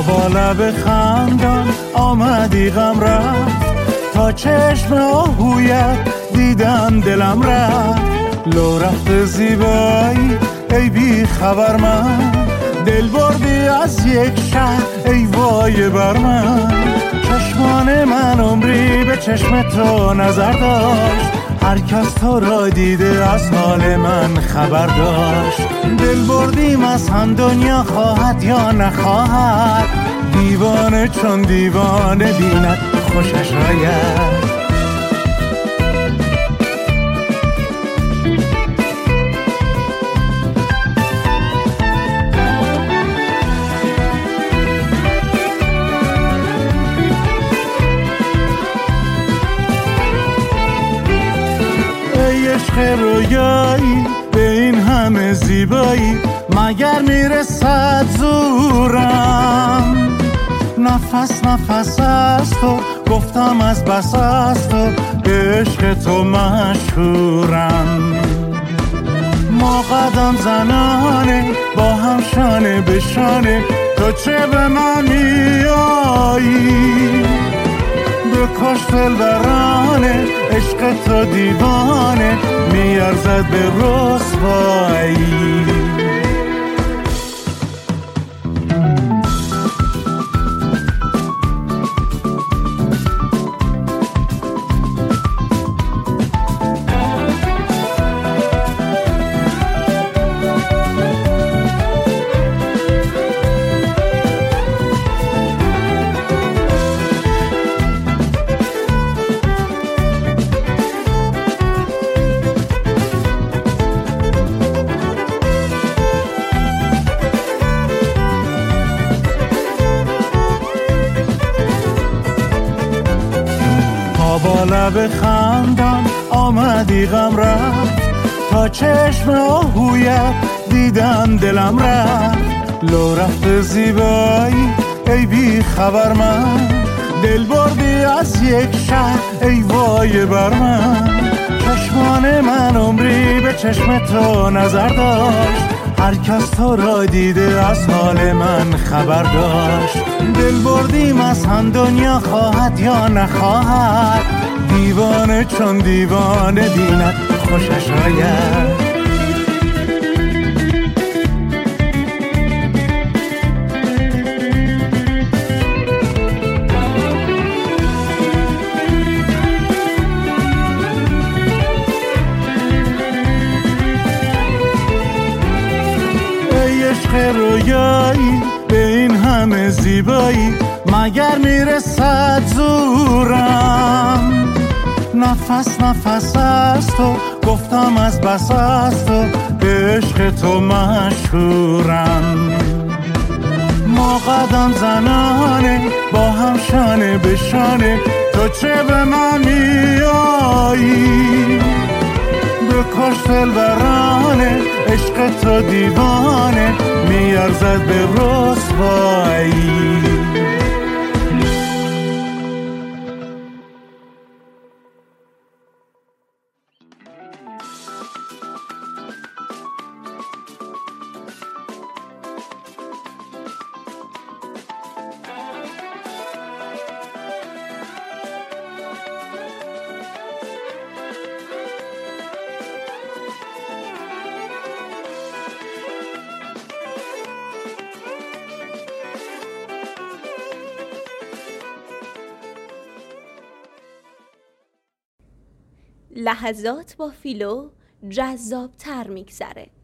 با لب خندان آمدی غم رفت، تا چشم آهویت دیدم دلم رفت. لو رفت زیبایی ای بی خبر من، دل بردی از یک شهر ای وای بر من. چشمان من عمری به چشم تو نظر داشت، هر کس تو را دیده از حال من خبر داشت. دل بردیم از هم دنیا خواهد یا نخواهد، دیوانه چون دیوانه بیند خوشش آید. عشق رویایی به این همه زیبایی، مگر میرسد زورم؟ نفس نفس از تو گفتم از بس از تو، به عشق تو مشهورم. ما قدم زنانه با هم شانه به شانه، تو چه به من میایی؟ بکش دلبرانه عشق تو دیوانه، میارزد به رسوایی. با لب خندان آمدی غم رفت، تا چشم آهویت دیدم دلم رفت. لو رفت زیبایی ای بی خبر من، دل بردی از یک شهر ای وای بر من. چشمان من عمری به چشم تو نظر داشت، هر کس تو را دیده از حال من خبر داشت. دل بردیم از هم دنیا خواهد یا نخواهد، دیوانه چون دیوانه بیند خوشش آید. عشق رویایی به این همه زیبایی، مگر میرسد زورم؟ نفس نفس از تو گفتم از بس از تو، به عشق تو مشهورم. ما قدم زنانه با هم شانه به شانه، تو چه به من میایی؟ بکش دلبرانه عشق تو دیوانه، میارزد به رسوایی. لحظات با فیلو جذاب‌تر میگذره.